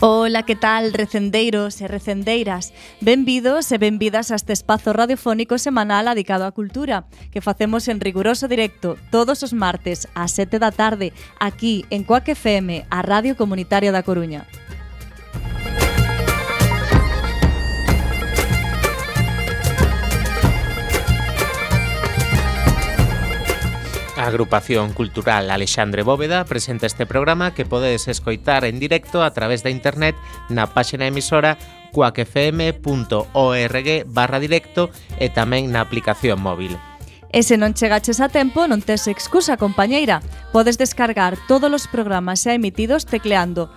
Ola, que tal, recendeiros e recendeiras? Benvidos e benvidas a este espazo radiofónico semanal dedicado á cultura que facemos en riguroso directo todos os martes ás 7 da tarde aquí en Coac FM, a Radio Comunitaria da Coruña. A Agrupación Cultural Alexandre Bóveda presenta este programa que podedes escoitar en directo a través da internet na páxina emisora coacfm.org/directo e tamén na aplicación móvil. E se non chegaches a tempo, non tes excusa, compañeira. Podes descargar todos os programas xa emitidos tecleando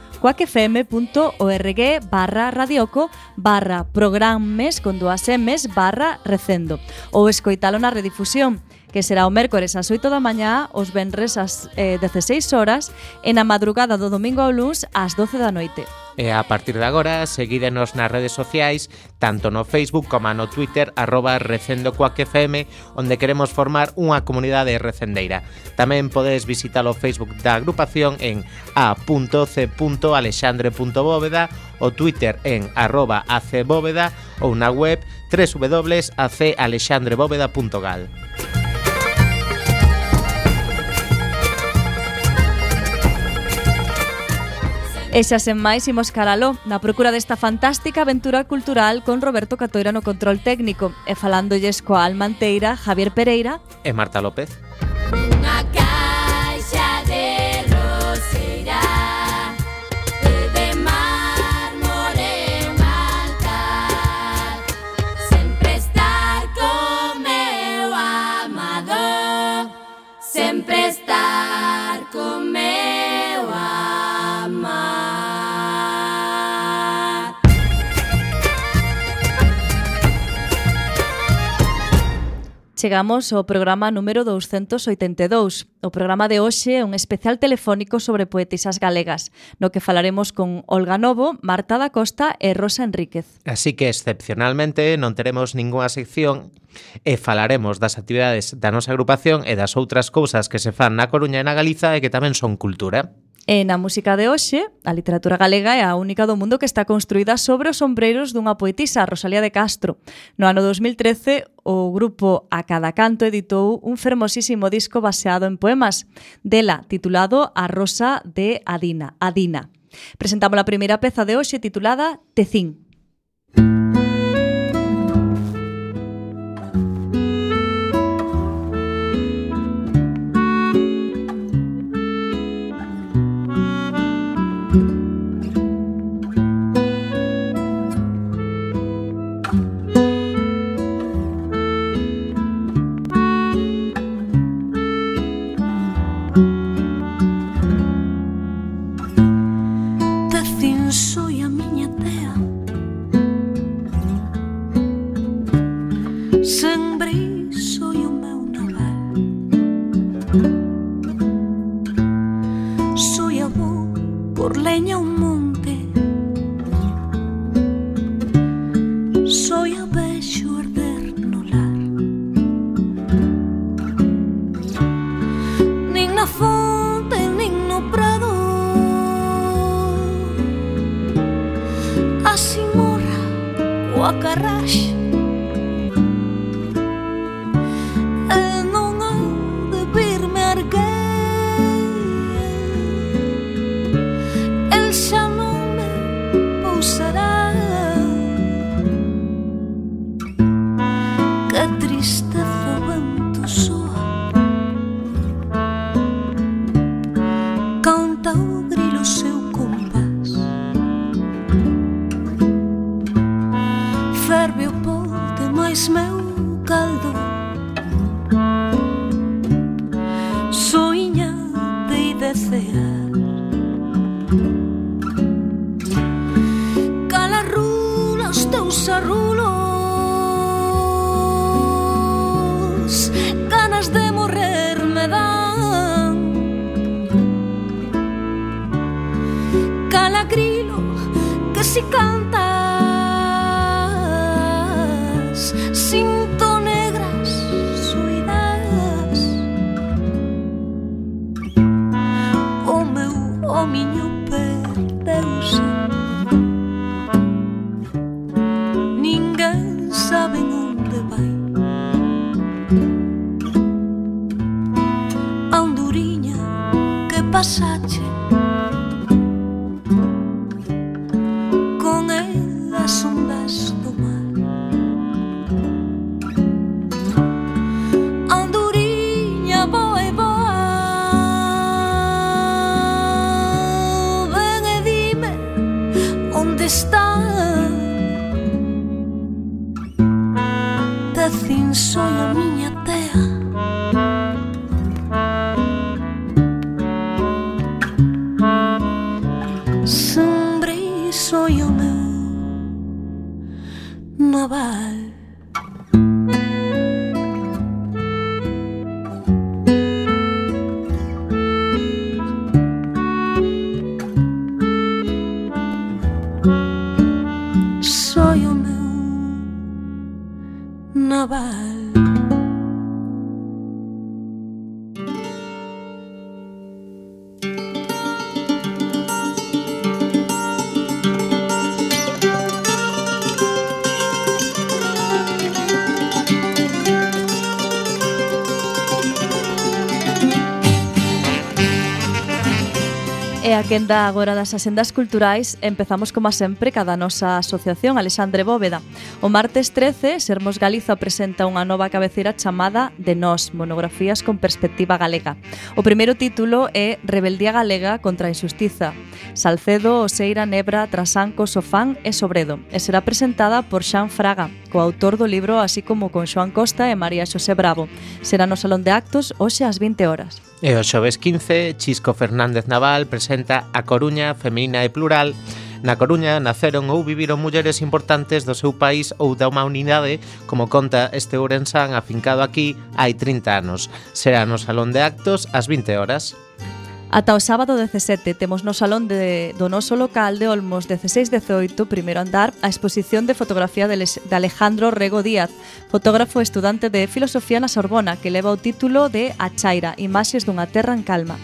coacfm.org/radioco/programes con 2 M's/recendo ou escoitalo na redifusión, que será o mércores ás 8 da mañá, os venres ás 16 horas e na madrugada do domingo ao luns ás 12 da noite. E a partir de agora, seguídenos nas redes sociais, tanto no Facebook como no Twitter, @recendocoacfm, onde queremos formar unha comunidade recendeira. Tamén podedes visitar o Facebook da agrupación en a.c.alexandre.bóveda, o Twitter en @acbóveda ou na web www.acalexandrebóveda.gal. E xa sen máis imos caraló na procura desta fantástica aventura cultural con Roberto Catoira no control técnico e falándolles coa alma anteira Javier Pereira e Marta López. Unha caixa de roseira de mármore maltar, sempre estar co meu amado, sempre estar co meu amado. Chegamos ao programa número 282. O programa de hoxe é un especial telefónico sobre poetisas galegas, no que falaremos con Olga Novo, Marta da Costa e Rosa Enríquez. Así que, excepcionalmente, non teremos ningunha sección e falaremos das actividades da nosa agrupación e das outras cousas que se fan na Coruña e na Galiza e que tamén son cultura. E na música de hoxe, a literatura galega é a única do mundo que está construída sobre os sombreiros dunha poetisa, Rosalía de Castro. No ano 2013, o grupo A Cada Canto editou un fermosísimo disco baseado en poemas dela, titulado A Rosa de Adina. Presentamos a primeira peza de hoxe titulada Tecín. Calagrilo que si cantas sinto negras suidas o miño perdeuse pasache con as ondas do mar. Anduriña boa e boa, ven e dime onde está. Tecín soy a miña tea, Sembrei soy o meu naval. Soy o meu naval. E a quenda agora das axendas culturais empezamos como sempre cada nosa asociación Alexandre Bóveda. O martes 13, Sermos Galiza presenta unha nova cabeceira chamada De Nós, monografías con perspectiva galega. O primeiro título é Rebeldía galega contra a injustiza. Salcedo, Oseira, Nebra, Trasanco, Sofán e Sobredo. E será presentada por Xan Fraga, coautor do libro, así como con Xoán Costa e María Xosé Bravo. Será no Salón de Actos hoxe ás 20 horas. E o xoves 15, Chisco Fernández Naval presenta A Coruña Feminina e Plural. Na Coruña naceron ou viviron mulleres importantes do seu país ou da humanidade, como conta este ourensán afincado aquí hai 30 anos. Será no Salón de Actos ás 20 horas. Ata o sábado 17 temos no salón do noso local de Olmos 16-18, primeiro andar, a exposición de fotografía de Alejandro Rego Díaz, fotógrafo e estudante de Filosofía na Sorbona, que leva o título de A Chaira, imaxes dunha terra en calma.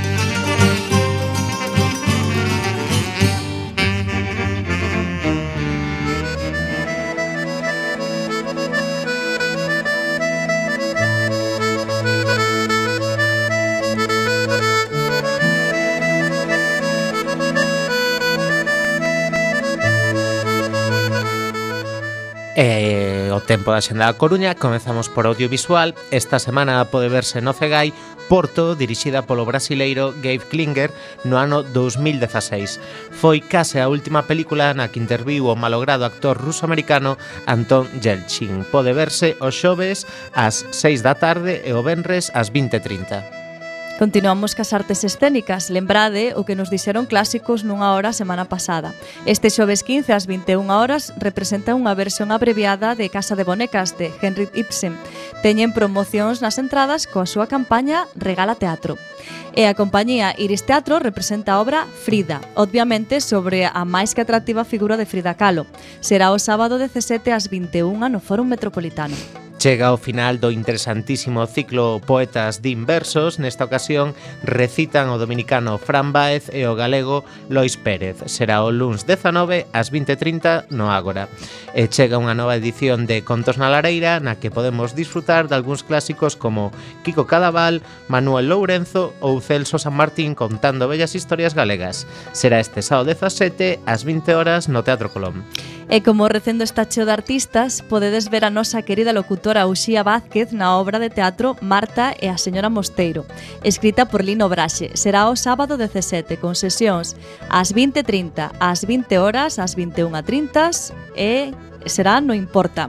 O tempo da Xenda da Coruña comezamos por audiovisual. Esta semana pode verse no Cegai Porto, dirixida polo brasileiro Gabe Klinger no ano 2016. Foi case a última película na que interviu o malogrado actor ruso-americano Anton Yelchin. Pode verse os xoves ás 6 da tarde e o venres ás 20:30. Continuamos cas artes escénicas. Lembrade o que nos dixeron clásicos nunha hora a semana pasada. Este xoves 15 ás 21 horas representa unha versión abreviada de Casa de Bonecas de Henrik Ibsen. Teñen promocións nas entradas coa súa campaña Regala Teatro. E a compañía Iris Teatro representa a obra Frida, obviamente sobre a máis que atractiva figura de Frida Kahlo. Será o sábado 17 ás 21 no Fórum Metropolitano. Chega ao final do interesantísimo ciclo Poetas din versos. Nesta ocasión recitan o dominicano Fran Báez e o galego Lois Pérez. Será o luns 19 ás 20:30 no Ágora. E chega unha nova edición de Contos na Lareira, na que podemos disfrutar de algúns clásicos como Kiko Cadaval, Manuel Lourenzo ou Celso San Martín contando bellas historias galegas. Será este sábado 17 ás 20 horas no Teatro Colón. E como recendo está cheo de artistas, podedes ver a nosa querida locutora Uxía Vázquez na obra de teatro Marta e a señora Mosteiro, escrita por Lino Braxe. Será o sábado 17, con sesións ás 20:30, ás 20 horas, ás 21:30 e será No Importa.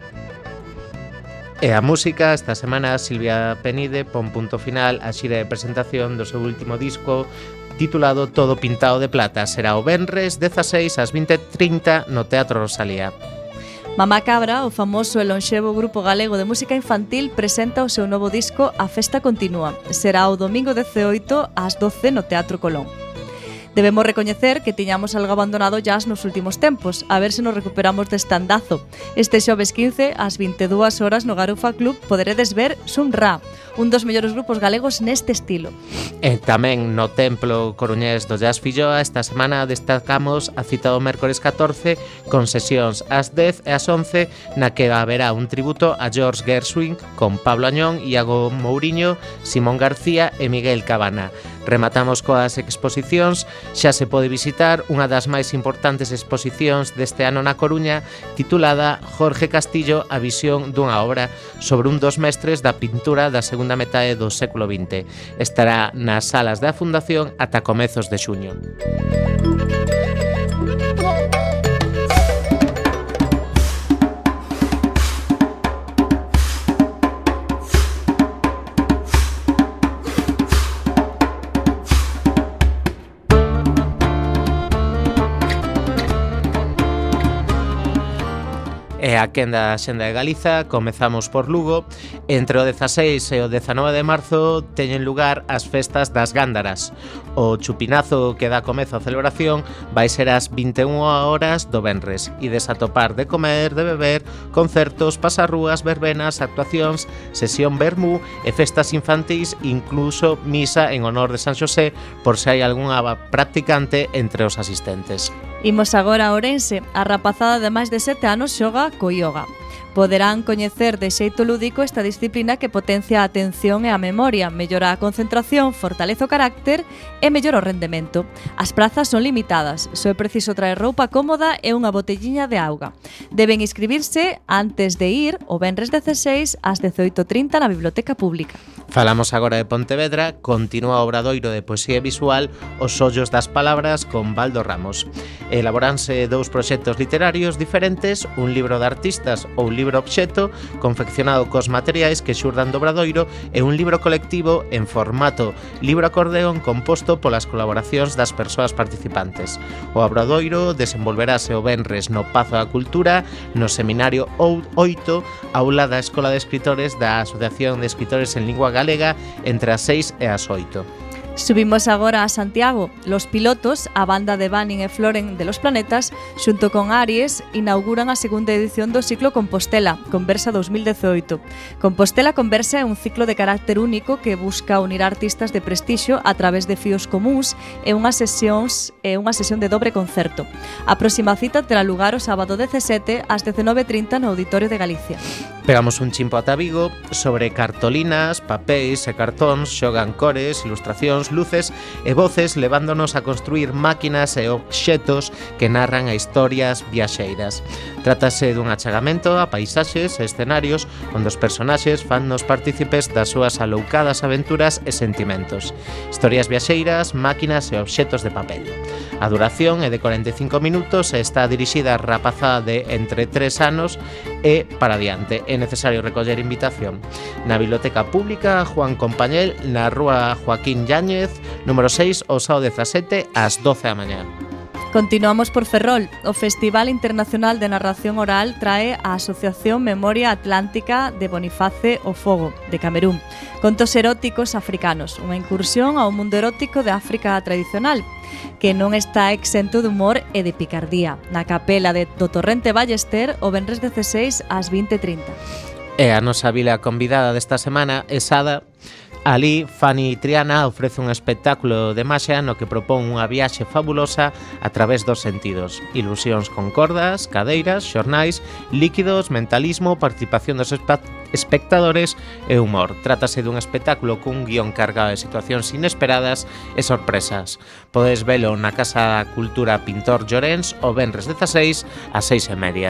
E a música, esta semana Silvia Penide pon punto final á xira de presentación do seu último disco titulado Todo Pintado de Plata. Será o venres 16 ás 20:30 no Teatro Rosalía. Mamá Cabra, o famoso e lonxevo grupo galego de música infantil, presenta o seu novo disco A Festa Continúa. Será o domingo 18 ás 12 no Teatro Colón. Debemos recoñecer que tiñamos algo abandonado jazz nos últimos tempos, a ver se nos recuperamos deste andazo. Este xoves 15, ás 22 horas no Garufa Club, poderedes ver Sun Ra, un dos mellores grupos galegos neste estilo. E tamén no Templo Coruñés do Jazz Filloa, esta semana destacamos a cita do mércores 14 con sesións ás 10 e ás 11, na que haberá un tributo a George Gershwin con Pablo Añón, Iago Mouriño, Simón García e Miguel Cabana. Rematamos coas exposicións. Xa se pode visitar unha das máis importantes exposicións deste ano na Coruña, titulada Jorge Castillo, a visión dunha obra sobre un dos mestres da pintura da segunda metade do século XX. Estará nas salas da Fundación ata comezos de xuño. E a quenda da Xenda de Galiza, comezamos por Lugo. Entre o 16 e o 19 de marzo teñen lugar as festas das Gándaras. O chupinazo que dá comezo á celebración vai ser ás 21 horas do venres. Ides a topar de comer, de beber, concertos, pasarrúas, verbenas, actuacións, sesión vermú e festas infantís, incluso misa en honor de San Xosé, por se hai algunha practicante entre os asistentes. Imos agora a Ourense. A rapazada de máis de 7 anos xoga co yoga. Poderán coñecer de xeito lúdico esta disciplina que potencia a atención e a memoria, mellora a concentración, fortalece o carácter e mellora o rendemento. As prazas son limitadas, só é preciso traer roupa cómoda e unha botelliña de auga. Deben inscribirse antes de ir o venres 16 ás 18:30 na Biblioteca Pública. Falamos agora de Pontevedra. Continúa o obradoiro de poesía visual Os ollos das palabras con Baldo Ramos. Elaboranse dous proxectos literarios diferentes, un libro de artistas ou un libro obxecto confeccionado cos materiais que xurdan do obradoiro e un libro colectivo en formato libro acordeón composto polas colaboracións das persoas participantes. O obradoiro desenvolverase o venres no Pazo da Cultura, no Seminario 8, aula da Escola de Escritores da Asociación de Escritores en Lingua Galega, entre as 6 e as 8. Subimos agora a Santiago. Los Pilotos, a banda de Banning e Floren de Los Planetas, xunto con Aries, inauguran a segunda edición do ciclo Compostela, Conversa 2018. Compostela Conversa é un ciclo de carácter único que busca unir artistas de prestixio a través de fíos comuns e unha sesión de dobre concerto. A próxima cita terá lugar o sábado 17 ás 19:30 no Auditorio de Galicia. Pegamos un chimpo ata Vigo. Sobre cartolinas, papéis e cartóns xogan cores, ilustracións, luces e voces, levándonos a construir máquinas e obxetos que narran a historias viaxeiras. Trátase dun achegamento a paisaxes e escenarios onde os personaxes fannos partícipes das súas aloucadas aventuras e sentimentos. Historias viaxeiras, máquinas e obxetos de papel. A duración é de 45 minutos e está dirixida a rapazada de entre 3 anos e para diante. É necesario recoller invitación na Biblioteca Pública Juan Compañel, na rúa Joaquín Yáñez, número 6, o sábado 17 ás 12 da mañá. Continuamos por Ferrol. O Festival Internacional de Narración Oral trae a Asociación Memoria Atlántica de Boniface o Fogo, de Camerún. Contos eróticos africanos, unha incursión ao mundo erótico de África tradicional, que non está exento de humor e de picardía. Na capela do Torrente Ballester, o venres 16 ás 20:30. E a nosa vila convidada desta semana é Sada. Ali, Fanny Triana ofrece un espectáculo de maxia no que propón unha viaxe fabulosa a través dos sentidos. Ilusións con cordas, cadeiras, xornais, líquidos, mentalismo, participación dos espectadores e humor. Trátase dun espectáculo cun guión cargado de situacións inesperadas e sorpresas. Podes velo na Casa da Cultura Pintor Llorens o venres 16 ás 6:30.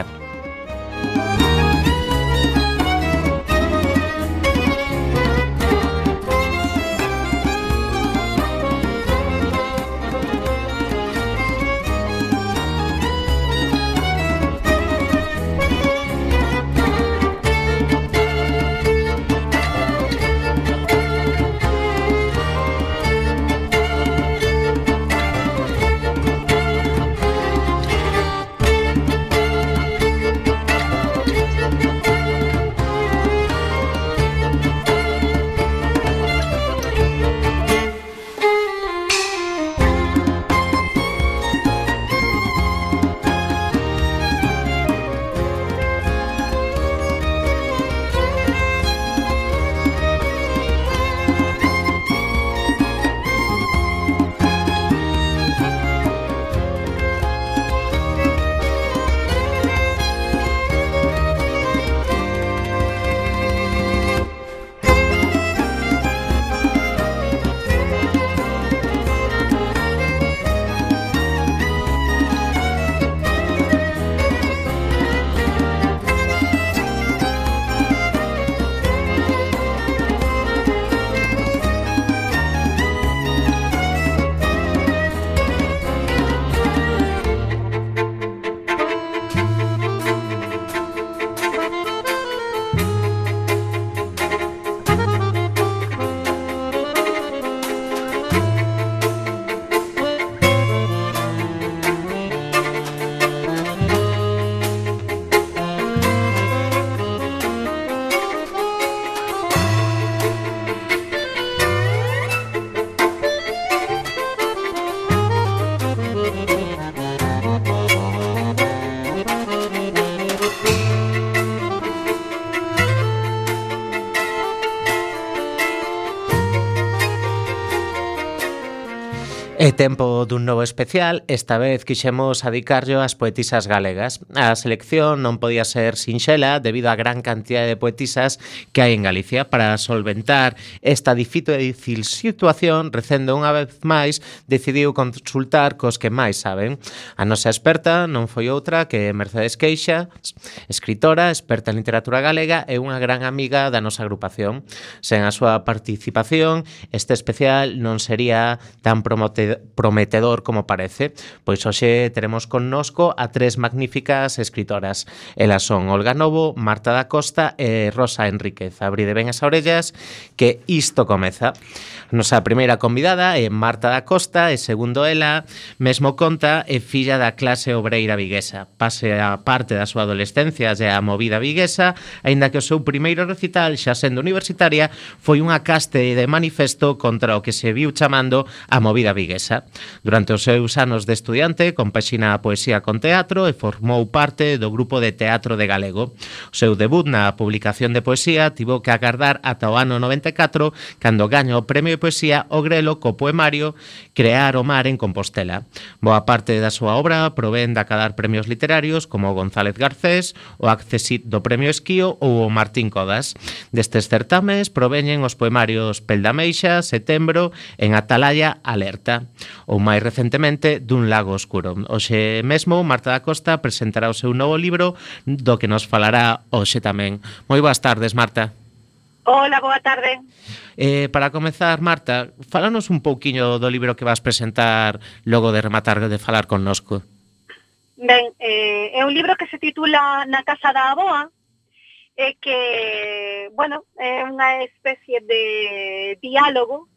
É tempo dun novo especial, esta vez quixemos adicarllo ás poetisas galegas. A selección non podía ser sinxela debido á gran cantidad de poetisas que hai en Galicia. Para solventar esta difícil situación, Recendo unha vez máis decidiu consultar cos que máis saben. A nosa experta non foi outra que Mercedes Queixa, escritora, experta en literatura galega e unha gran amiga da nosa agrupación. Sen a súa participación, este especial non sería tan prometedor como parece, pois hoxe teremos connosco a tres magníficas escritoras. Elas son Olga Novo, Marta da Costa e Rosa Enríquez. Abride ben as orellas que isto comeza. Nosa primeira convidada é Marta da Costa e, segundo ela, mesmo conta, é filla da clase obreira viguesa. Pase a parte da súa adolescencia e a movida viguesa, aínda que o seu primeiro recital, xa sendo universitaria, foi unha caste de manifesto contra o que se viu chamando a movida viguesa. Durante os seus anos de estudiante, compaxina a poesía con teatro e formou parte do grupo de teatro de galego. O seu debut na publicación de poesía tivo que agardar ata o ano 94, cando gaña o premio de poesía O Grelo co poemario Crear o mar en Compostela. Boa parte da súa obra provén de acadar premios literarios como o González Garcés, o Accesit do Premio Esquío ou o Martín Codas. Destes certames proveñen os poemarios Peldameixa, Setembro, En Atalaya, Alerta, ou máis recentemente Dun lago oscuro. Hoxe mesmo Marta da Costa presentará o seu novo libro do que nos falará hoxe tamén. Moi boas tardes, Marta. Hola, boa tarde. Para comezar, Marta, fálanos un pouquiño do libro que vas presentar logo de rematar de falar connosco. Ben, é un libro que se titula Na casa da aboa, e que, bueno, é unha especie de diálogo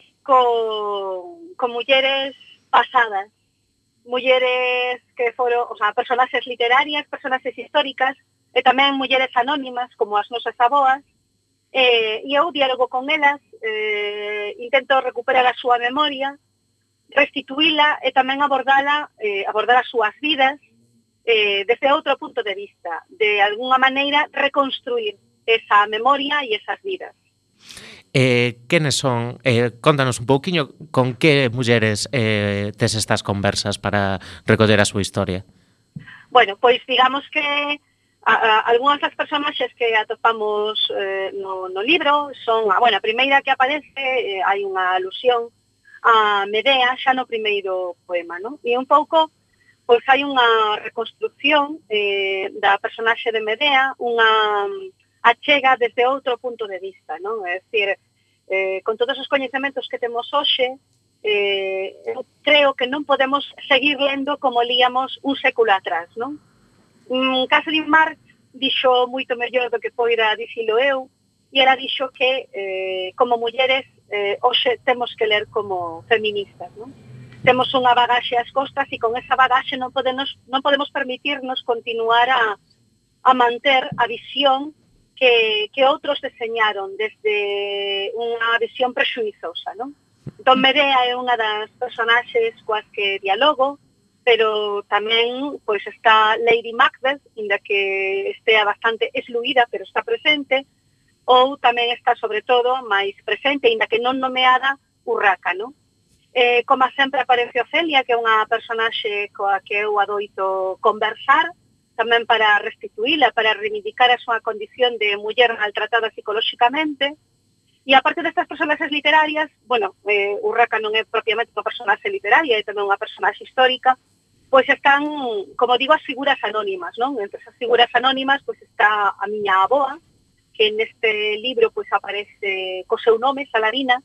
con mulleres pasadas, mulleres que foron, o sea, personaxes literarias, personaxes históricas, e tamén mulleres anónimas, como as nosas aboas, e eu diálogo con elas, intento recuperar a súa memoria, restituíla e tamén abordar as súas vidas desde outro punto de vista, de alguna maneira reconstruir esa memoria e esas vidas. Quenes son? Contanos un pouquiño con que mulleres tes estas conversas para recoller a súa historia. Bueno, pois digamos que algunhas das personaxes que atopamos no libro son, a primeira que aparece, hai unha alusión a Medea xa no primeiro poema, non? E un pouco, pois hai unha reconstrucción da personaxe de Medea, unha achega desde outro punto de vista, non? É dicir, con todos os coñecementos que temos hoxe, eu creo que non podemos seguir lendo como líamos un século atrás, non? Catherine Marx dixo moito mellor do que poida dicilo eu, e ela dixo que como mulleres hoxe temos que ler como feministas, non? Temos unha bagaxe ás costas e con esa bagaxe non podemos permitirnos continuar a manter a visión que outros deseñaron desde unha visión prexuizosa, non? Entón Medea é unha das personaxes coas que dialogo, pero tamén pois está Lady Macbeth, inda que estea bastante excluída, pero está presente, ou tamén está, sobre todo, máis presente, inda que non nomeada, Urraca, non? Como sempre aparece Ofelia, que é unha personaxe coa que eu adoito conversar, tamén para restituíla, para reivindicar a súa condición de muller maltratada psicolóxicamente. E aparte destas personaxes literarias, bueno, Urraca non é propiamente unha personaxe literaria, é tamén unha personaxe histórica, pois están, como digo, as figuras anónimas, non? Entre esas figuras anónimas, pois está a miña aboa, que neste libro pois aparece co seu nome, Salarina,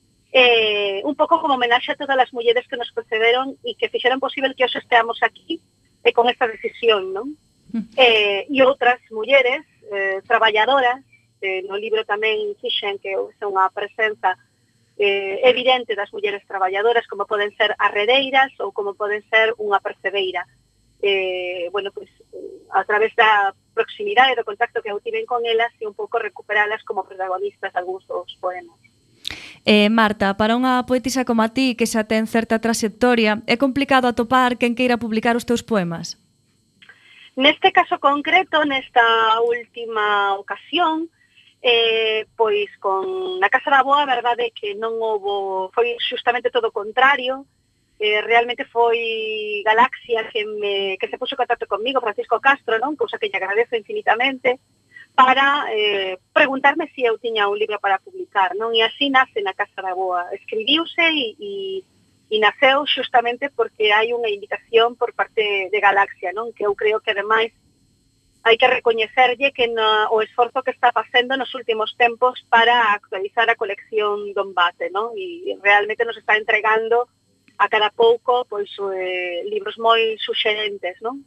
un pouco como homenaxe a todas as mulleres que nos precederon e que fixeron posible que hoxe esteamos aquí con esta decisión, non? E outras mulleres traballadoras, no libro tamén fixen que house unha presenza evidente das mulleres traballadoras, como poden ser arredeiras ou como poden ser unha percebeira. Bueno, pois, a través da proximidade do contacto que eu tiven con elas e un pouco recuperalas como protagonistas de algúns dos poemas. Marta, para unha poetisa como a ti, que xa ten certa trayectoria, é complicado atopar quen queira publicar os teus poemas? Neste caso concreto, nesta última ocasión, pois con Na casa da aboa, a verdade é que non houbo, foi justamente todo o contrario. realmente foi Galaxia que se puso en contacto conmigo, Francisco Castro, non? Cousa que lle agradezo infinitamente, para preguntarme se eu tiña un libro para publicar, non? E así nace Na Casa da Boa. Escribiuse e naceu xustamente porque hai unha invitación por parte de Galaxia, non? Que eu creo que ademais hai que recoñecerlle que o esforzo que está facendo nos últimos tempos para actualizar a colección Dombate, non? E realmente nos está entregando a cada pouco pois libros moi suxerentes, non?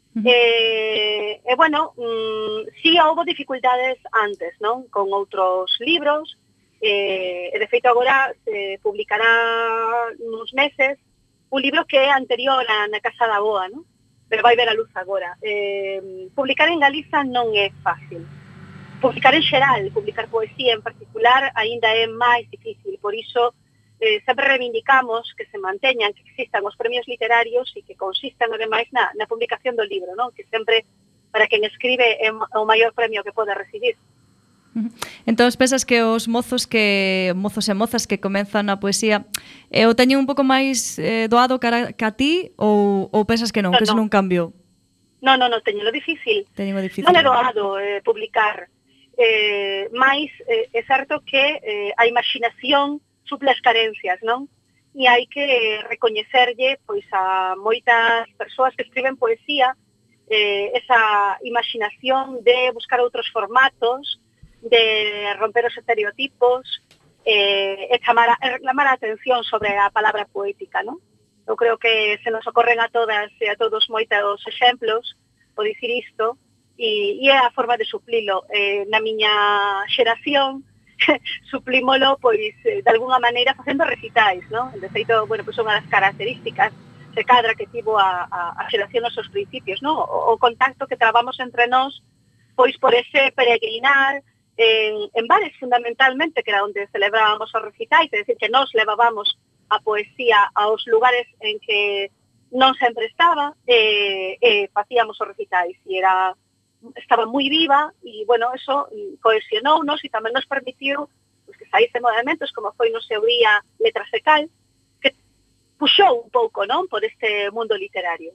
Bueno, sí houve dificultades antes, non? Con outros libros, de feito agora se publicará uns meses un libro que é anterior a Na Casa da Boa, non? Pero vai ver a luz agora. Publicar en Galiza non é fácil. Publicar en xeral, publicar poesía en particular, aínda é máis difícil. Por iso, sempre reivindicamos que se manteñan, que existan os premios literarios e que consistan, ademais, na publicación do libro, non? Que sempre, para quen escribe, é o maior premio que pode recibir. Entón, pensas que os mozos e mozas que comenzan a poesía o teñen un pouco máis doado cara a ti ou pensas que non, que eso non cambiou? Non, teñelo difícil. Non é doado publicar. Mais é certo que a imaginación suple as carencias, non? E hai que recoñecerlle pois a moitas persoas que escriben poesía esa imaginación de buscar outros formatos, de romper os estereotipos e clamar a atención sobre a palabra poética, non? Eu creo que se nos ocorren a todas e a todos moitos exemplos por dicir isto e é a forma de suplilo. Na miña xeración suplímolo pois de alguna maneira facendo recitais, non? De feito, bueno, pois unha das características se cadra que tivo a xeración nos seus principios, non? O contacto que trabamos entre nós pois por ese peregrinar en bares fundamentalmente, que era onde celebrábamos os recitais, é dicir, que nós levábamos a poesía aos lugares en que non sempre estaba e facíamos os recitais e estaba moi viva e, bueno, eso cohesionounos e tamén nos permitiu pues, que saíse movimentos como foi no seu día Letras e Cal, que puxou un pouco, non, por este mundo literario.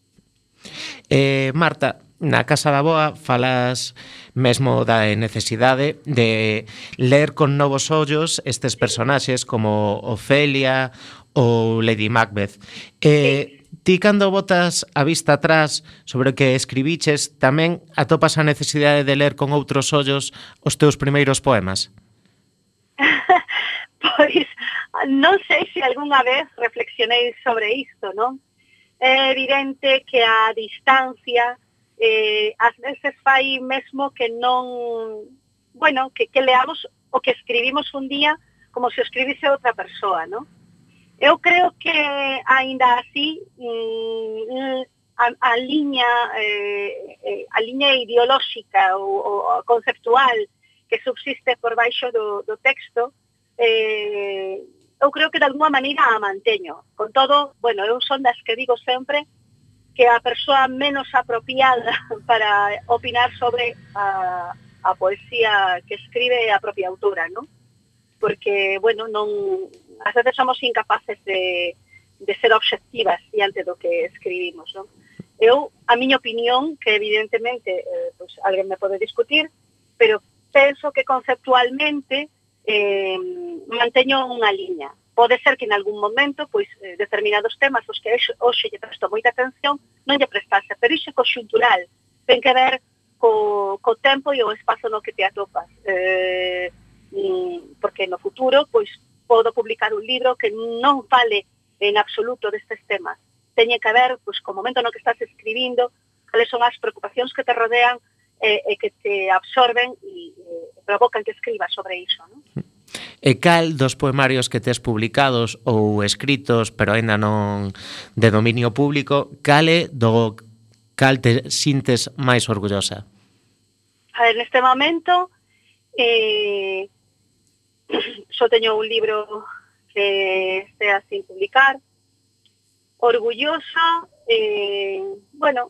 Marta, na Casa da Boa falas mesmo da necesidade de ler con novos ollos estes personaxes como Ofelia ou Lady Macbeth. Ti cando botas a vista atrás sobre o que escribiches tamén atopas a necesidade de ler con outros ollos os teus primeiros poemas? Pois non sei se algunha vez reflexionei sobre isto, non? É evidente que a distancia ás veces fai mesmo que non, bueno, que leamos o que escribimos un día como se o escribise outra persoa, non? Eu creo que aínda así a liña ideolóxica ou conceptual que subsiste por baixo do texto eu creo que de alguma maneira a manteño. Con todo, bueno, eu son das que digo sempre que a persoa menos apropiada para opinar sobre a poesía que escribe a propia autora, non? Porque, bueno, ás veces somos incapaces de ser obxectivas diante do que escribimos, non? Eu, a miña opinión, que evidentemente pues, alguén me pode discutir, pero penso que conceptualmente manteño unha liña. Pode ser que en algún momento, pois, determinados temas os que hoxe lle presto moita atención non lle prestase, pero iso é conxuntural, ten que ver co tempo e o espazo no que te atopas, porque no futuro, pois, podo publicar un libro que non fale en absoluto destes temas, teñe que ver, pois, co momento no que estás escribindo, cales son as preocupacións que te rodean e que te absorben e provocan que escribas sobre iso, non? E cal dos poemarios que tes publicados ou escritos, pero aínda non de dominio público, cal te sintes máis orgullosa? A ver, neste momento só teño un libro que estea sin publicar. Orgullosa, bueno,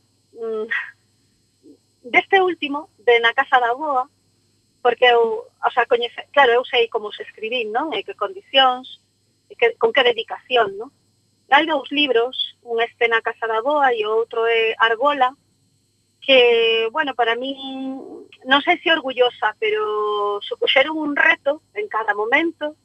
deste último, de Na Casa da Boa, porque eu, o sea, claro, eu sei como se escribín, non? E que condicións, con que dedicación, non? Hai 2 libros, un este na Casa da Boa e o outro é Argola, que, bueno, para min, non sei se orgullosa, pero supuxeron un reto en cada momento,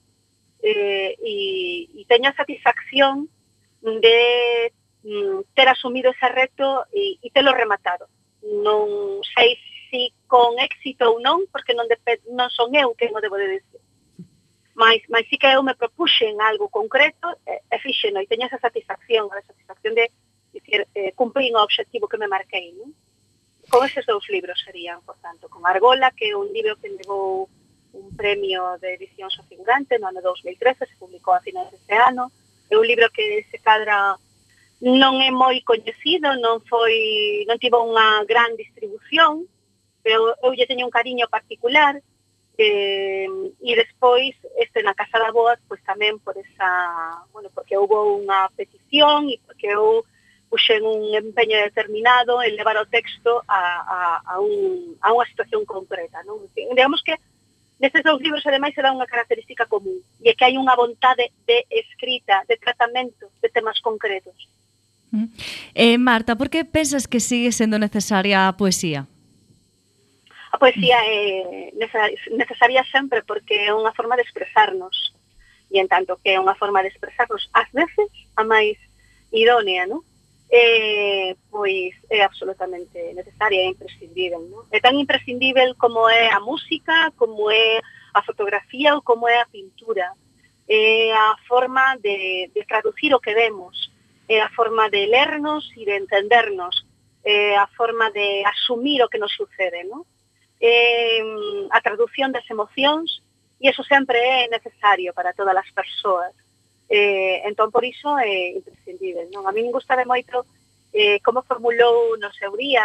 e teño a satisfacción de ter asumido ese reto e telo rematado. Non sei se con éxito ou non, porque non son eu quen o debo de decir. Mas sí que eu me propuxen algo concreto e fixeno, e teño esa satisfacción, a satisfacción de dicir, cumprir o obxectivo que me marquei, non? Con eses 2 libros serían, por tanto, con Argola, que é un libro que levou un premio de edición socifigurante no ano 2013, se publicou a finais deste ano. É un libro que se cadra non é moi coñecido, non tivo unha gran distribución, pero eu lle teño un cariño particular, e despois este na Casa da Boa, pois tamén por esa, bueno, porque houve unha petición e porque eu puxen un empeño determinado en levar o texto a unha situación concreta, non? Digamos que nestes 2 libros, ademais, se dá unha característica común, e é que hai unha vontade de escrita, de tratamento de temas concretos. Marta, por que pensas que sigue sendo necesaria a poesía? A poesía é necesaria sempre porque é unha forma de expresarnos, e en tanto que é unha forma de expresarnos, ás veces, a máis idónea, non? Pois é absolutamente necesaria e imprescindível, non? É tan imprescindível como é a música, como é a fotografía ou como é a pintura. É a forma de traducir o que vemos, é a forma de lernos e de entendernos, é a forma de asumir o que nos sucede, non? É a traducción das emocións, e iso sempre é necesario para todas as persoas. Entón, por iso é imprescindível, non? A mí me gustaba moito como formulou no seu día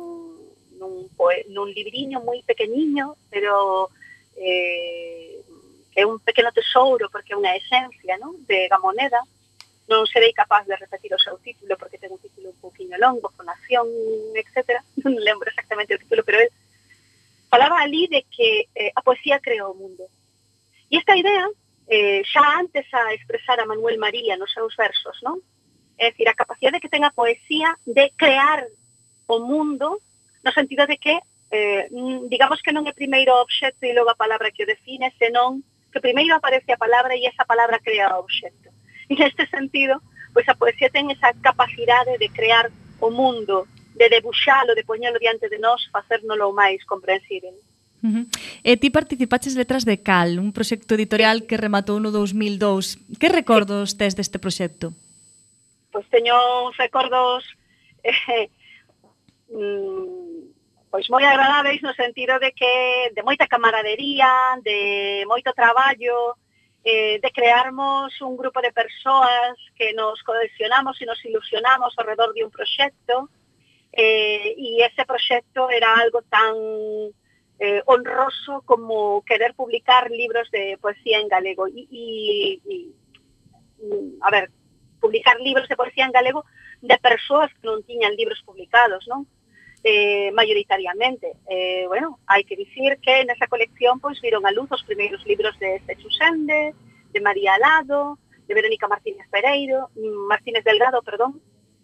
nun libriño moi pequeniño, pero é un pequeno tesouro porque é unha esencia, non? De Gamoneda. Non serei capaz de repetir o seu título porque ten un título un pouquinho longo, Fonación, etc. Non lembro exactamente o título, pero ele falaba ali de que a poesía crea o mundo. E esta idea xa antes a expresar a Manuel María nos seus versos, non? É dicir, a capacidade que ten a poesía de crear o mundo no sentido de que, digamos que non é primeiro o obxecto e logo a palabra que o define, senón que primeiro aparece a palabra e esa palabra crea o obxecto. E neste sentido, pois a poesía ten esa capacidade de crear o mundo, de debuxalo, de poñelo diante de nós, facérnolo o máis comprensible. E ti participaches Letras de Cal, un proxecto editorial que rematou no 2002. Que recordos tes deste proxecto? Pois teño uns recordos pois moi agradables no sentido de que de moita camaradería, de moito traballo, de crearmos un grupo de persoas que nos cohesionamos e nos ilusionamos ao redor de un proxecto, e ese proxecto era algo tan honroso como querer publicar libros de poesía en galego a ver, publicar libros de poesía en galego de persoas que non tiñan libros publicados, non? Mayoritariamente. Bueno, hai que dicir que nesa colección pois viron a luz os primeiros libros de Estechu Sende, de María Alado, de Verónica Martínez Delgado, perdón,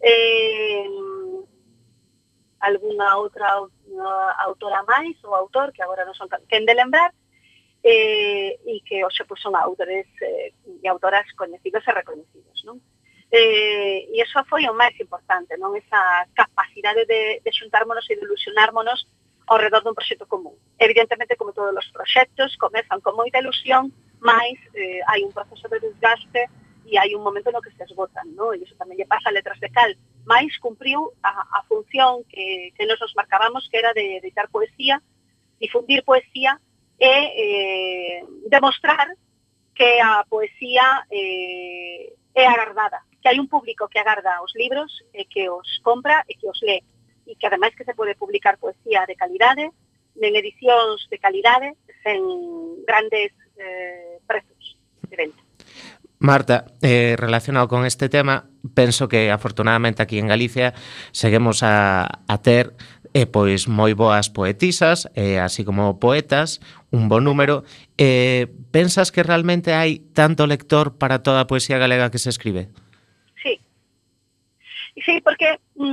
algunha outra autora máis ou autor, que agora non son quen de lembrar, e que hoxe pois, son autores e autoras coñecidos e recoñecidos, non? E iso foi o máis importante, non? Esa capacidade de xuntármonos e de ilusionármonos ao redor dun proxecto común. Evidentemente, como todos os proxectos, comezan con moita ilusión, mas hai un proceso de desgaste e hai un momento no que se esgotan, non? E iso tamén lle pasa a Letras de Cal, mais cumpriu a función que nos marcábamos, que era de editar poesía, difundir poesía e demostrar que a poesía é agardada, que hai un público que agarda os libros e que os compra e que os lee, e que ademais que se pode publicar poesía de calidade, en edicións de calidade, sen grandes prezos de venta. Marta, relacionado con este tema, penso que afortunadamente aquí en Galicia seguimos a ter pois moi boas poetisas, así como poetas, un bo número. Pensas que realmente hai tanto lector para toda a poesía galega que se escribe? Sí,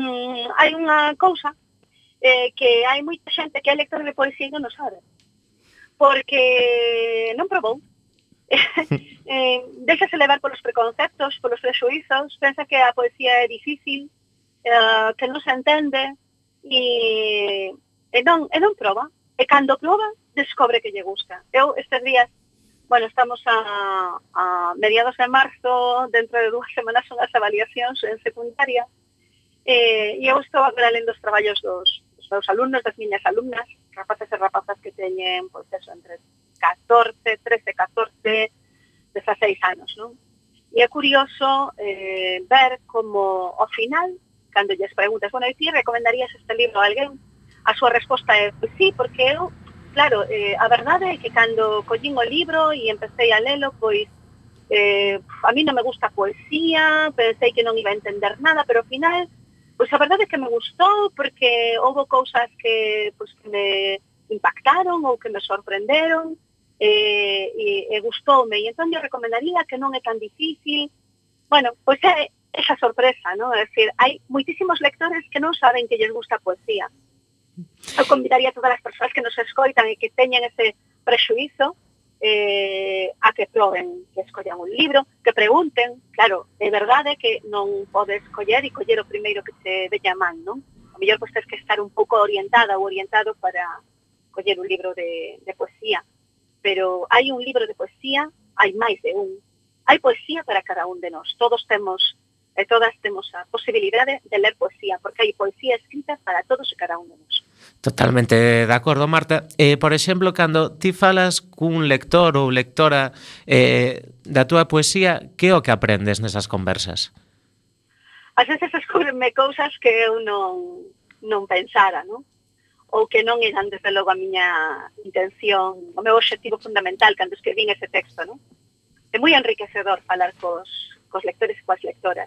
hai unha cousa que hai moita xente que é lector de poesía e non o sabe, porque non probou. Déxase levar polos preconceptos, polos prexuizos, pensa que a poesía é difícil, que non se entende, e non proba. E cando proba, descobre que lle gusta. Eu estes días, estamos a mediados de marzo, dentro de 2 semanas son as avaliacións en secundaria, e eu estou agora lendo os traballos dos meus alumnos, das miñas alumnas, rapaces e rapazas que teñen, entre 13, 14, 16 anos, non? E é curioso ver como, ao final, cando lles preguntas, e ti recomendarías este libro a alguén? A súa resposta é, pois sí, porque eu, claro, a verdade é que cando collín o libro e empecé a lelo, pois a mí non me gusta a poesía, pensei que non iba a entender nada, pero ao final, pois a verdade é que me gustou, porque houve cousas que me impactaron ou que me sorprenderon, e gustoume, e entón eu recomendaría que non é tan difícil. Pois é esa sorpresa, non? É dicir, hai moitísimos lectores que non saben que lles gusta a poesía. Eu convidaría a todas as persoas que nos escoitan e que teñen ese prexuízo a que proben, que escollan un libro, que pregunten. Claro, é verdade que non podes coller e coller o primeiro que te veña a man, non? A mellor pois tens que estar un pouco orientada ou orientado para coller un libro de poesía. Pero hai un libro de poesía, hai máis de un. Hai poesía para cada un de nós. Todos temos e todas temos a posibilidade de ler poesía, porque hai poesía escrita para todos e cada un de nós. Totalmente de acordo, Marta. Por exemplo, cando ti falas cun lector ou lectora da túa poesía, que é o que aprendes nesas conversas? Ás veces descúbrenme cousas que eu non pensara, non? Ou que non eran, desde logo, a miña intención, o meu obxectivo fundamental cando escribín ese texto, non? É moi enriquecedor falar cos lectores e coas lectoras.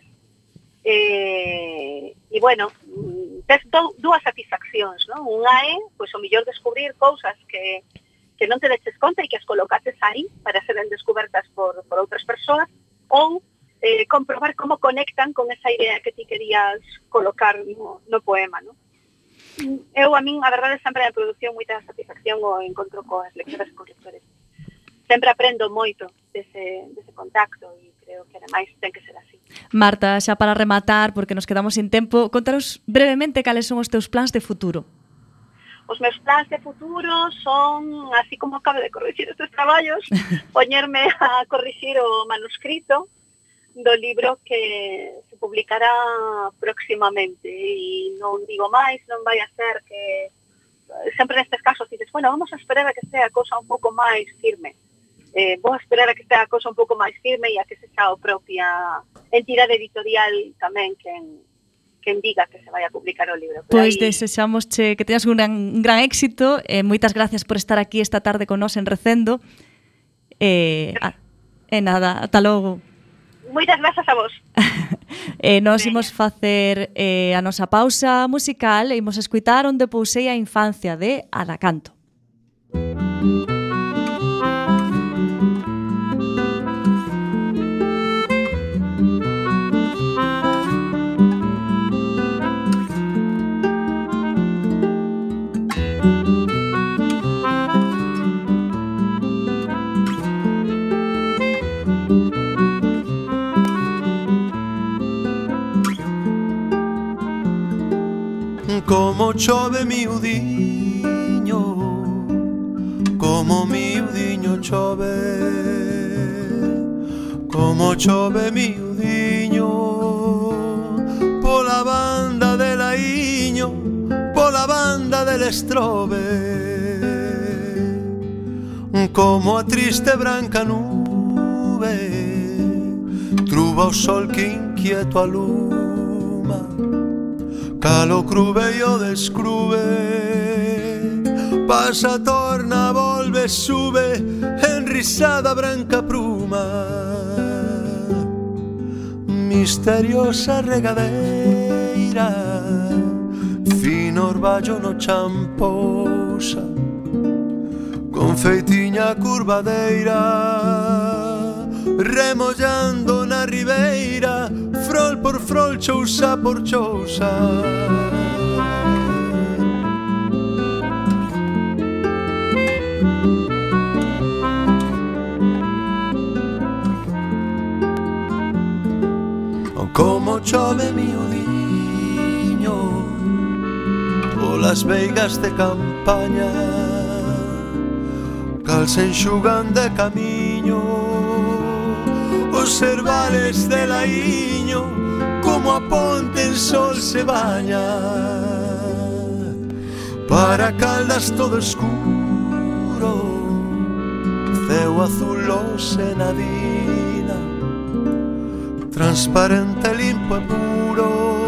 Tes dúas satisfaccións, non? Unha é, pois, o mellor descubrir cousas que non te deches conta e que as colocates aí para seren descubertas por outras persoas, ou comprobar como conectan con esa idea que ti querías colocar no poema, non? A min, a verdade, sempre me produción moita satisfacción o encontro coas lectoras e cos lectores. Sempre aprendo moito dese contacto e creo que ademais ten que ser así. Marta, xa para rematar, porque nos quedamos sin tempo, contanos brevemente cales son os teus plans de futuro. Os meus plans de futuro son, así como acabo de corrixir estes traballos, poñerme a corrixir o manuscrito do libro que se publicará próximamente, e non digo máis, non vai a ser que sempre nestes casos dices, vamos a esperar a que estea a cosa un pouco máis firme, vou a esperar a que estea a cosa un pouco máis firme e a que sexa a propia entidade editorial tamén quen diga que se vai a publicar o libro. Pois desexamos que teñas un gran éxito, moitas gracias por estar aquí esta tarde con nós en Recendo, nada, ata logo. Moitas grazas a vos. Nós imos facer a nosa pausa musical e imos escutar Onde pousei a infancia de Ada Canto. Como chove miudiño, como miudiño chove, como chove miudiño, pola banda de Laiño, pola banda del Estrobe, como a triste branca nube, truba o sol que inquieto aluma, calo crube e o descrube, pasa, torna, volve, sube, enrisada branca pruma, misteriosa regadeira, fino orballo no chan pousa, con feitiña curvadeira, remollando na ribeira, frol por frol, chousa por chousa. Como chove miudiño polas veigas de campaña, cal se enxugan de camiño os servales de laiño, como a ponte en sol se baña. Para Caldas todo escuro, ceo azul o senadina, transparente, limpo e puro,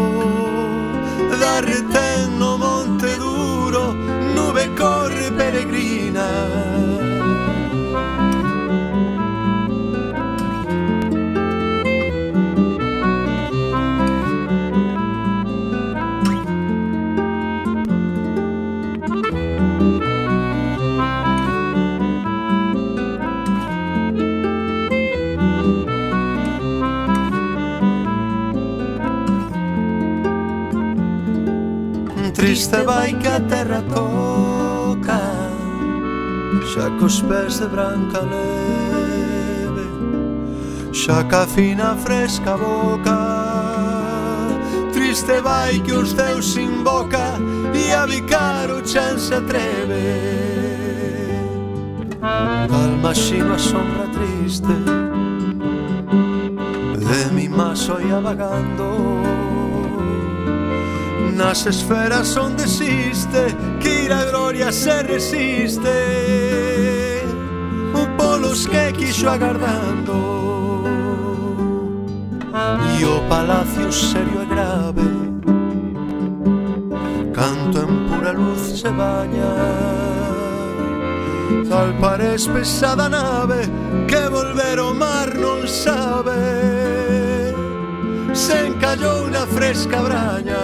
da retén no monte duro, nube corre peregrina. Triste vai que a terra toca, xa cos pés de branca neve, xa ca fina fresca boca. Triste vai que os deus invoca e a Vicaro chan se atreve. Calma xino a sombra triste de mi maso ia vagando nas esferas onde existe que ir a gloria se resiste, polos que quixo agardando, e o palacio serio e grave canto en pura luz se baña. Tal parece pesada nave que volver ao mar non sabe, se encallou na fresca braña.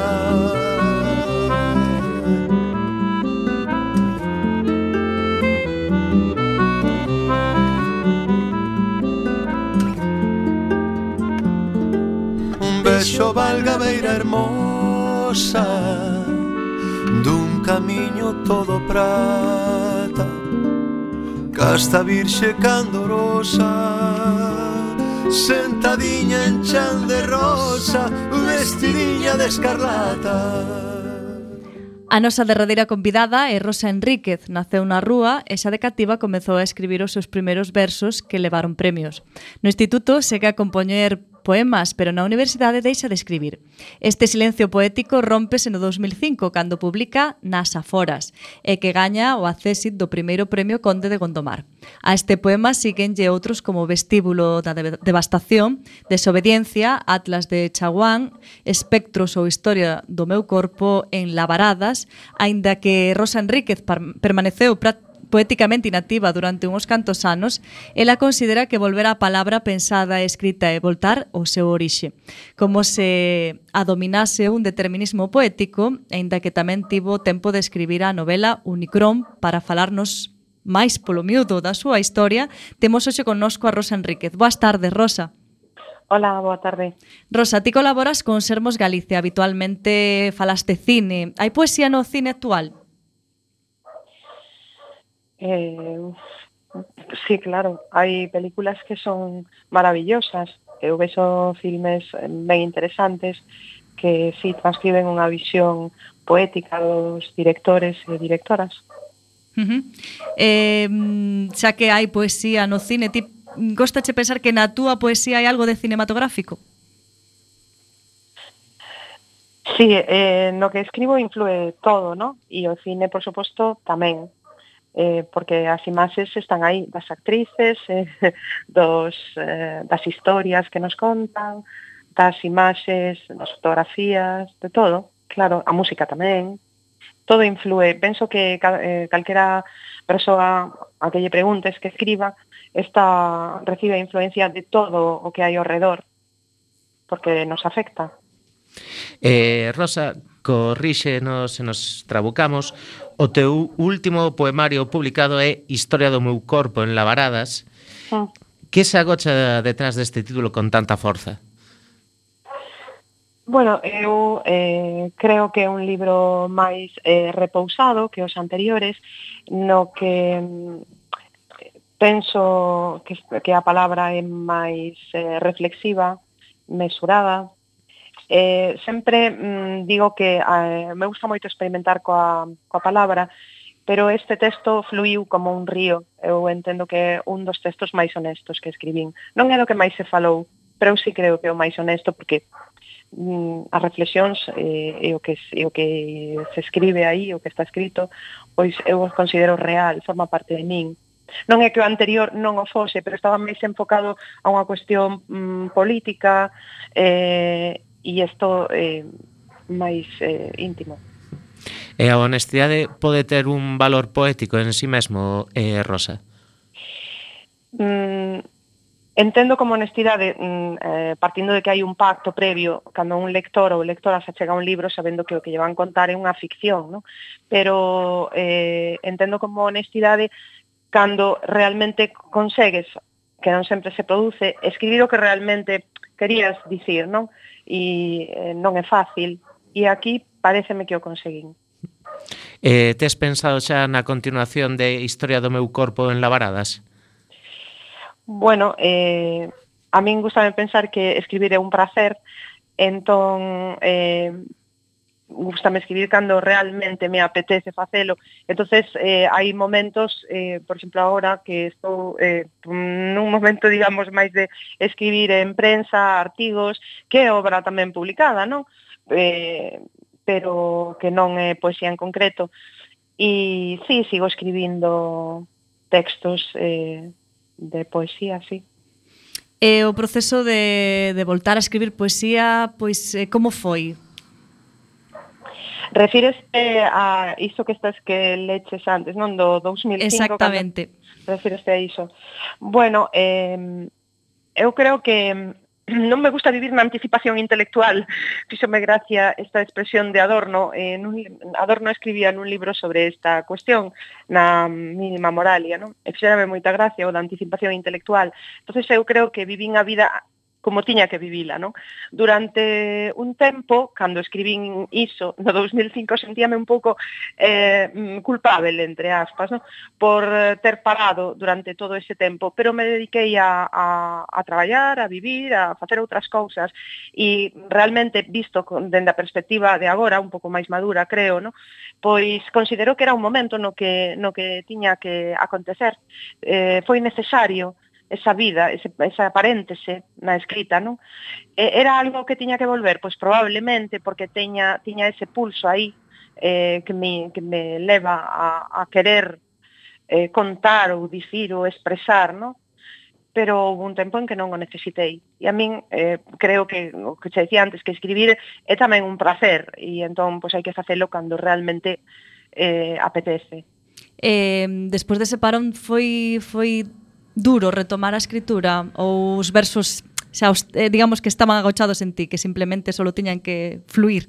Bexo valga beira hermosa dun camiño todo prata, casta virxe candorosa, sentadiña en chan de rosa, vestidiña de escarlata. A nosa derradeira convidada é Rosa Enríquez. Naceu na rúa e xa de cativa comezou a escribir os seus primeiros versos que levaron premios. No instituto segue a compoñer poemas, pero na universidade deixa de escribir. Este silencio poético rómpese no 2005 cando publica Nas Aforas e que gaña o accésit do primeiro premio Conde de Gondomar. A este poema síguenlle outros como Vestíbulo da Devastación, Desobediencia, Atlas de Chaguán, Espectros ou Historia do meu corpo en Labaradas, aínda que Rosa Enríquez permaneceu poéticamente inactiva durante uns cantos anos, ela considera que volver á palabra pensada e escrita é voltar ao seu orixe, como se a dominase un determinismo poético, aínda que tamén tivo tempo de escribir a novela Unicron para falarnos máis polo miúdo da súa historia. Temos hoxe connosco a Rosa Enríquez. Boas tardes, Rosa. Hola, boa tarde. Rosa, ti colaboras con Sermos Galicia, habitualmente falaste cine. Hai poesía no cine actual? Sí, claro, hai películas que son maravillosas. Eu vexo filmes ben interesantes que sí transcriben unha visión poética dos directores e directoras. Xa que hai poesía no cine, ti gostache pensar que na túa poesía hai algo de cinematográfico? Sí, no que escribo influe todo, ¿no? E o cine, por suposto, tamén. Porque as imaxes están aí das actrices, das historias que nos contan, das imaxes, das fotografías, de todo. Claro, a música tamén. Todo influe. Penso que calquera persoa a que lle preguntes que escriba recibe a influencia de todo o que hai ao redor, porque nos afecta. Rosa, corríxenos se nos trabucamos. O teu último poemario publicado é Historia do meu corpo en Labaradas. Que se agocha detrás deste título con tanta forza? Bueno, eu creo que é un libro máis repousado que os anteriores, no que penso que a palabra é máis reflexiva, mesurada. Sempre digo que me gusta moito experimentar coa palabra, pero este texto fluiu como un río. Eu entendo que é un dos textos máis honestos que escribín. Non é do que máis se falou, pero eu sí creo que é o máis honesto porque as reflexións e o que se escribe aí, o que está escrito, pois eu os considero real, forma parte de min. Non é que o anterior non o fose, pero estaba máis enfocado a unha cuestión política e isto máis íntimo. E a honestidade pode ter un valor poético en sí mesmo, Rosa? Entendo como honestidade partindo de que hai un pacto previo cando un lector ou lectora se chega a un libro sabendo que o que lle van contar é unha ficción, ¿no? Pero entendo como honestidade cando realmente consegues, que non sempre se produce, escribir o que realmente querías dicir, non? E non é fácil, e aquí pareceme que o conseguín. Tes pensado xa na continuación de Historia do meu corpo en Labaradas? Bueno, a min gustame pensar que escribir é un prazer, entón gustame escribir cando realmente me apetece facelo. Entonces hai momentos, por exemplo, agora que estou nun momento, digamos, máis de escribir en prensa, artigos, que é obra tamén publicada, non? Pero que non é poesía en concreto. E sí, sigo escribindo textos de poesía, sí. E o proceso de voltar a escribir poesía, pois como foi? Refíreste a iso que leches antes, non? Do 2005. Exactamente. Refíreste a iso. Bueno, eu creo que non me gusta vivir na anticipación intelectual. Fíxome gracia esta expresión de Adorno. Adorno escribía nun libro sobre esta cuestión, na mínima moralia, non? E fixérame moita gracia o da anticipación intelectual. Entonces eu creo que vivín a vida como tiña que vivila, non? Durante un tempo, cando escribín iso, no 2005, sentíame un pouco culpável, entre aspas, non? Por ter parado durante todo ese tempo, pero me dediquei a traballar, a vivir, a facer outras cousas, e realmente, visto dende a perspectiva de agora, un pouco máis madura, creo, non? Pois considero que era un momento no que tiña que acontecer. Foi necesario esa vida, esa paréntese na escrita, non? Era algo que tiña que volver? Pois probablemente porque tiña ese pulso aí que me leva a querer contar ou dicir ou expresar, non? Pero houve un tempo en que non o necesitei. E a min creo que, o que che dicía antes, que escribir é tamén un prazer, e entón pois hai que facelo cando realmente apetece. Despois dese parón foi duro retomar a escritura ou os versos xa digamos que estaban agochados en ti, que simplemente só tiñan que fluir?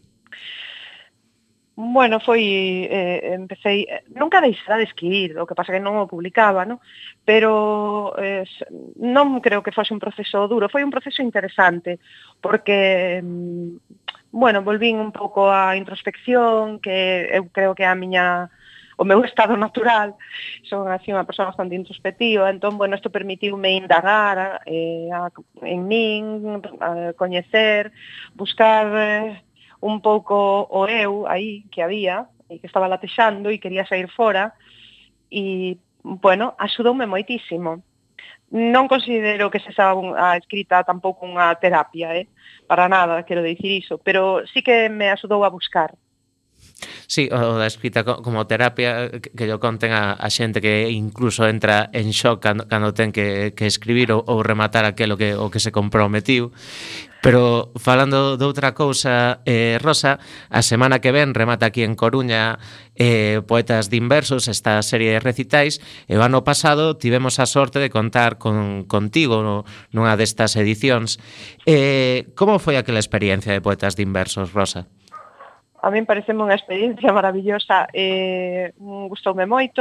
Bueno, empecé, nunca deixara de escribir, o que pasa que non o publicaba, ¿no? Pero non creo que fose un proceso duro, foi un proceso interesante, porque, bueno, volvín un pouco á introspección, que eu creo que o meu estado natural, son así unha persoa bastante introspectiva, entón, bueno, isto permitiume indagar en min, coñecer, buscar un pouco o eu aí que había, e que estaba latexando e quería sair fora, e, bueno, axudoume moitísimo. Non considero que sexa a escrita tampouco unha terapia, para nada, quero dicir iso, pero sí que me axudou a buscar. Sí, o da escrita como terapia, que yo conten a xente que incluso entra en shock cando ten que escribir ou rematar aquilo que se comprometiu. Pero falando de outra cousa, Rosa, a semana que ven remata aquí en Coruña Poetas de Inversos, esta serie de recitais, e o ano pasado tivemos a sorte de contar contigo nunha destas edicións. Como foi aquela experiencia de Poetas de Inversos, Rosa? A min pareceme unha experiencia maravillosa, gustoume moito,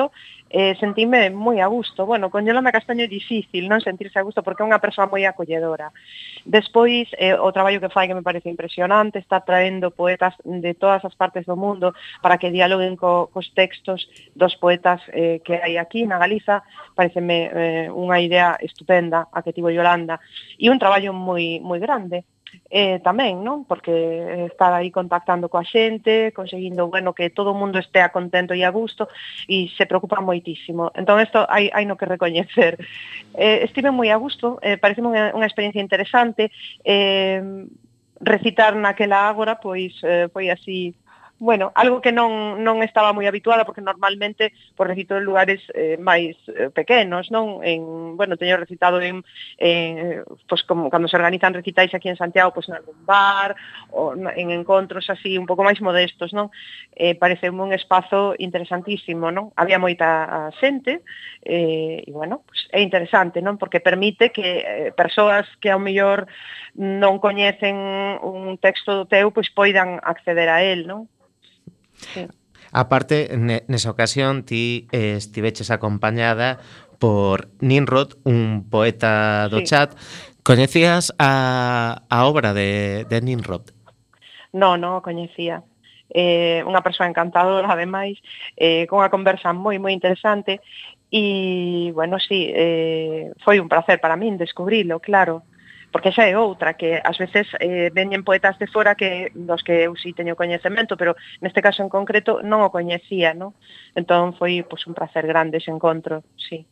sentime moi a gusto. Bueno, con Yolanda Castaño é difícil non sentirse a gusto porque é unha persoa moi acolledora. Despois, o traballo que fai que me parece impresionante, está traendo poetas de todas as partes do mundo para que dialoguen cos textos dos poetas que hai aquí na Galiza. Pareceme unha idea estupenda a que tivo Yolanda e un traballo moi grande. Tamén, non? Porque estar aí contactando coa xente, conseguindo, bueno, que todo o mundo estea contento e a gusto, e se preocupa moitísimo. Entón, isto hai no que recoñecer. Estive moi a gusto, pareceme unha experiencia interesante. Recitar naquela ágora, pois, foi así, bueno, algo que non estaba moi habituada, porque normalmente por recito en lugares máis pequenos, non? Bueno, teño recitado pois como cando se organizan recitais aquí en Santiago, pois en algún bar, ou en encontros así un pouco máis modestos, non? Pareceume un espazo interesantísimo, non? Había moita xente, e bueno, pois é interesante, non? Porque permite que persoas que ao mellor non coñecen un texto teu, pois poidan acceder a él, non? Sí. Aparte, nesa ocasión, ti estiveches acompañada por Nimrod, un poeta do chat. Coñecías a obra de Nimrod? Non o coñecía. Unha persoa encantadora, ademais, con unha conversa moi interesante, e, bueno, sí, foi un placer para min descubrilo, claro. Porque xa é outra, que ás veces veñen poetas de fora dos que eu si teño coñecemento, pero neste caso en concreto non o coñecía, non? Entón foi pois, un placer grande ese encontro, sí.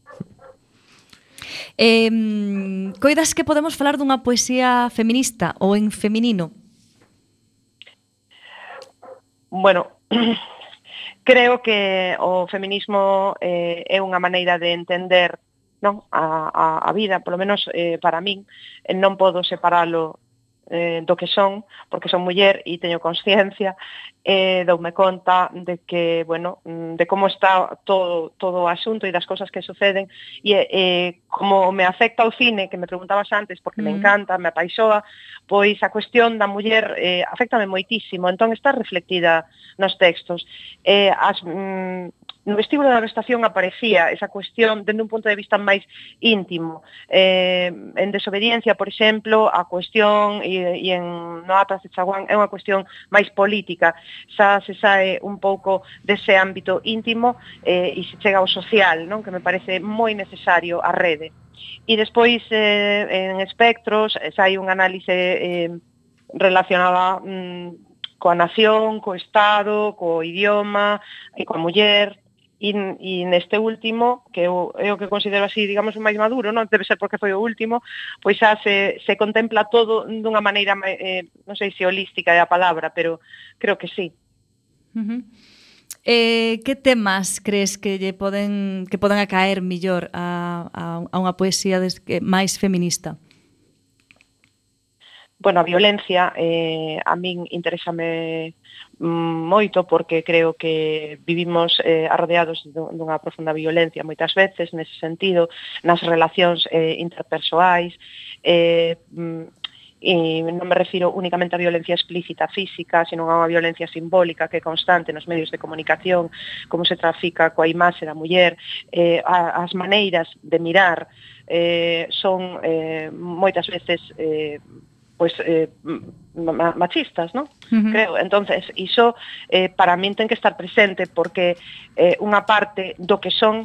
Coidas que podemos falar dunha poesía feminista ou en feminino? Bueno, creo que o feminismo é unha maneira de entender, non, a vida, polo menos para min, non podo separalo do que son, porque son muller e teño consciencia, doume conta de que, bueno, de como está todo o asunto e das cosas que suceden, e como me afecta o cine, que me preguntabas antes, porque me encanta, me apaixoa, pois a cuestión da muller afectame moitísimo, entón está reflectida nos textos. No vestíbulo da estación aparecía esa cuestión dende un punto de vista máis íntimo. En Desobediencia, por exemplo, a cuestión e en No Atlas de Chaguán é unha cuestión máis política. Xa se sae un pouco dese ámbito íntimo e se chega ao social, non? Que me parece moi necesario a rede. E despois en Espectros xa hai un análise relacionada coa nación, co Estado, co idioma e coa muller. E neste último, que é o que considero así, digamos, o máis maduro, non debe ser porque foi o último, pois xa se contempla todo dunha maneira, non sei se holística é a palabra, pero creo que sí. Que temas crees que poden acaer millor a unha poesía máis feminista? Bueno, a violencia a min interésame moito porque creo que vivimos arrodeados dunha profunda violencia moitas veces nese sentido, nas relacións interpersoais, e non me refiro únicamente a violencia explícita física, sino a unha violencia simbólica que é constante nos medios de comunicación, como se trafica coa imaxe da muller, as maneiras de mirar son moitas veces pois machistas, non? Creo. Entonces, iso para min ten que estar presente porque unha parte do que son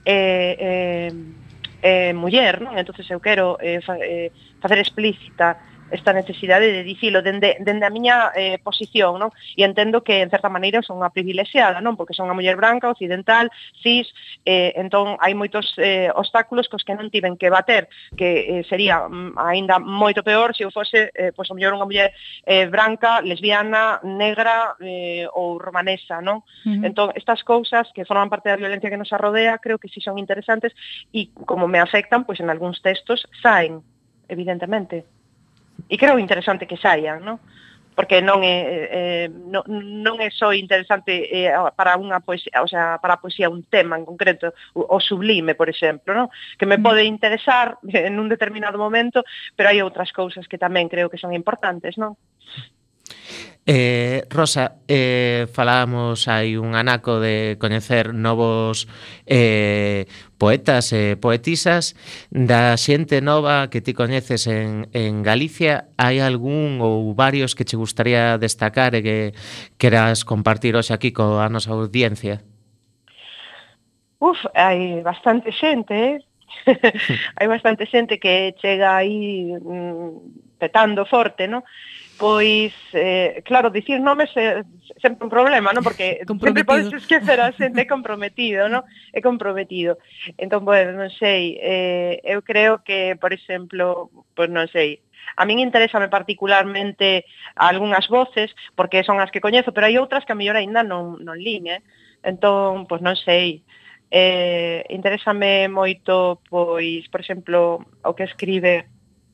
muller, non? Entonces eu quero facer explícita esta necesidade de dicilo dende a miña posición, non? E entendo que, en certa maneira, son unha privilexiada, non? Porque son unha muller branca, occidental, cis, entón hai moitos obstáculos cos que non tiven que bater, que sería aínda moito peor se eu fose, pois, o mellor unha muller branca, lesbiana, negra ou romanesa, non? Entón, estas cousas que forman parte da violencia que nos arrodea, creo que si son interesantes e, como me afectan, pois en algúns textos saen, evidentemente. E creo interesante que saian, non? Porque non é só interesante para unha poesía, o sea, para a poesía un tema en concreto, o sublime, por exemplo, non? Que me pode interesar en un determinado momento, pero hai outras cousas que tamén creo que son importantes, non? Rosa, falábamos hai un anaco de coñecer novos poetas e poetisas. Da xente nova que ti coñeces en Galicia, hai algún ou varios que che gustaría destacar e que queras compartir hoxe aquí coa nosa audiencia? Hai bastante xente, hai bastante xente que chega aí petando forte, non? Pois, claro, dicir nomes é sempre un problema, non? Porque sempre podes esquecer a xente comprometido, non? É comprometido. Entón, bueno, non sei, eu creo que, por exemplo, pois non sei, a min interésame particularmente algunhas voces, porque son as que coñezo, pero hai outras que a mellor aínda non lín, Entón, pois non sei, interésame moito, pois, por exemplo, o que escribe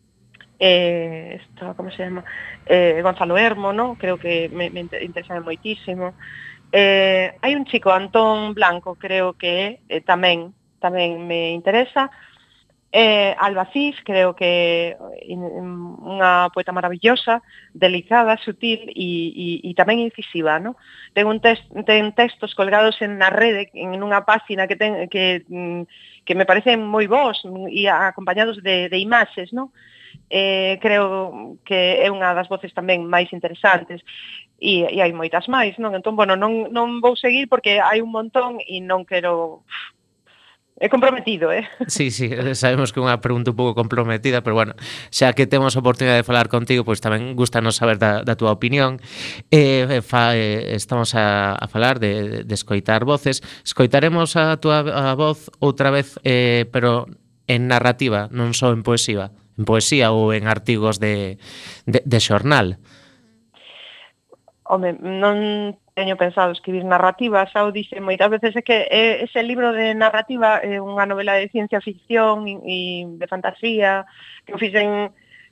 como se chama? Gonzalo Hermo, non? Creo que me interesa moitísimo. Hai un chico, Antón Blanco, creo que tamén me interesa. Alba Cif, creo que unha poeta maravillosa, delicada, sutil e tamén incisiva, non? Ten textos colgados na rede, en unha página que me parecen moi bons e acompañados de imaxes, non? Creo que é unha das voces tamén máis interesantes e hai moitas máis, non? Entón, bueno, non vou seguir porque hai un montón e non quero... É comprometido, Sí, sabemos que é unha pregunta un pouco comprometida, pero bueno, xa que temos a oportunidade de falar contigo, pois tamén gustanos saber da túa opinión. Estamos a falar de escoitar voces. Escoitaremos a túa voz outra vez, pero en narrativa, non só en poesía ou en artigos de xornal. Home, non teño pensado escribir narrativa, xa o dixe moitas veces, é que ese libro de narrativa é unha novela de ciencia ficción e de fantasía que o fixen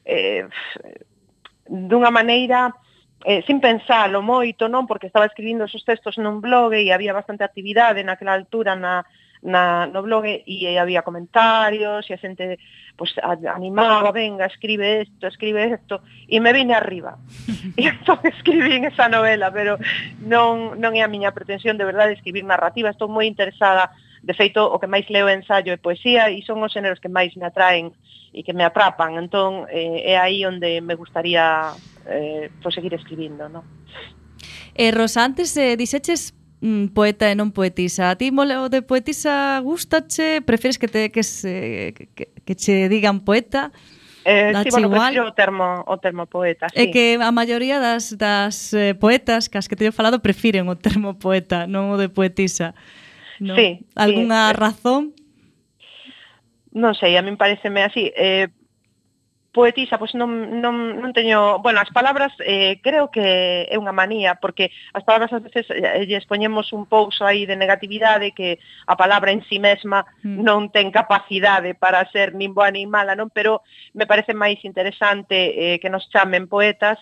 dunha maneira sin pensalo moito, non? Porque estaba escribindo esos textos nun blog e había bastante actividade naquela altura no blog e había comentarios e a xente pues, animaba, venga, escribe isto e me vine arriba e entón escribín esa novela, pero non é a miña pretensión de verdade escribir narrativa. Estou moi interesada, de feito o que máis leo é ensaio e poesía e son os xéneros que máis me atraen e que me atrapan, entón é aí onde me gustaría seguir escribindo, non? Rosa, antes dixeches poeta e non poetisa. A ti o de poetisa gustache? Preferes que che digan poeta? Sí, bueno, prefiro o termo poeta, sí. É que a maioría das poetas cas que teño falado prefiren o termo poeta, non o de poetisa. No? Sí. Algunha razón? Non sei, a min pareceme así. Poetisa, pois non teño... Bueno, as palabras creo que é unha manía, porque as palabras ás veces lles poñemos un pouso aí de negatividade que a palabra en si mesma non ten capacidade para ser nin boa nin mala, non? Pero me parece máis interesante que nos chamen poetas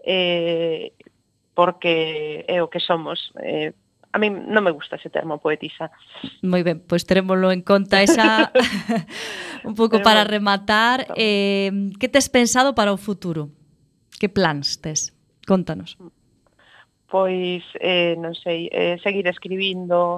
porque é o que somos. A mí non me gusta ese termo poetisa. Moi ben, pois terémoslo en conta esa un pouco para rematar. Que tes pensado para o futuro? Que plans tes? Contanos. Pois, non sei, seguir escribindo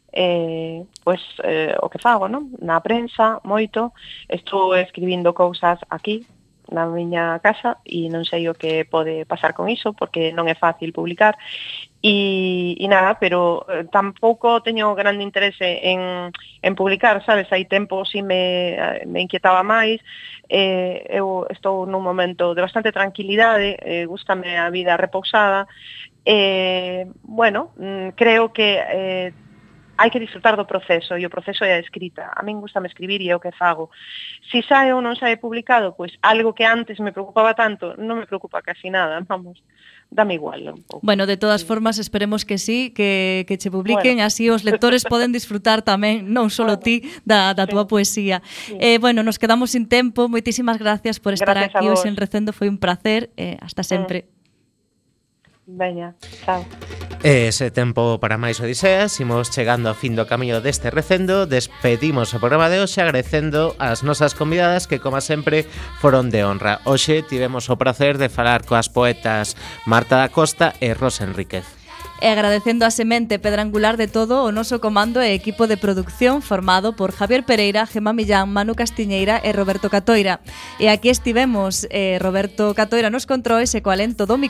o que fago, non? Na prensa, moito. Estou escribindo cousas aquí, na miña casa, e non sei o que pode pasar con iso, porque non é fácil publicar. E nada, pero tampouco teño grande interese en publicar, sabes? Hai tempo si me inquietaba máis. Eu estou nun momento de bastante tranquilidade, gústame a vida repousada. Bueno, creo que hai que disfrutar do proceso, e o proceso é a escrita. A min gustame escribir e é o que fago. Si sae ou non sae publicado, pois algo que antes me preocupaba tanto, non me preocupa casi nada, vamos, dame igual un pouco. Bueno, de todas formas, esperemos que sí, que che publiquen, así os lectores poden disfrutar tamén, non só ti, da túa poesía. Sí. Bueno, nos quedamos sin tempo, moitísimas gracias por estar aquí hoxe en Recendo, foi un placer, hasta sempre. Veña, chao. Ese tempo para máis odiseas, imos chegando ao fin do camiño deste recendo. Despedimos o programa de hoxe agradecendo as nosas convidadas que, como sempre, foron de honra. Hoxe tivemos o prazer de falar coas poetas Marta da Costa e Rosa Enríquez. E agradecendo a semente pedra angular de todo o noso comando e equipo de producción formado por Javier Pereira, Gemma Millán, Manu Castiñeira e Roberto Catoira. E aquí estivemos, Roberto Catoira nos controis e co alento do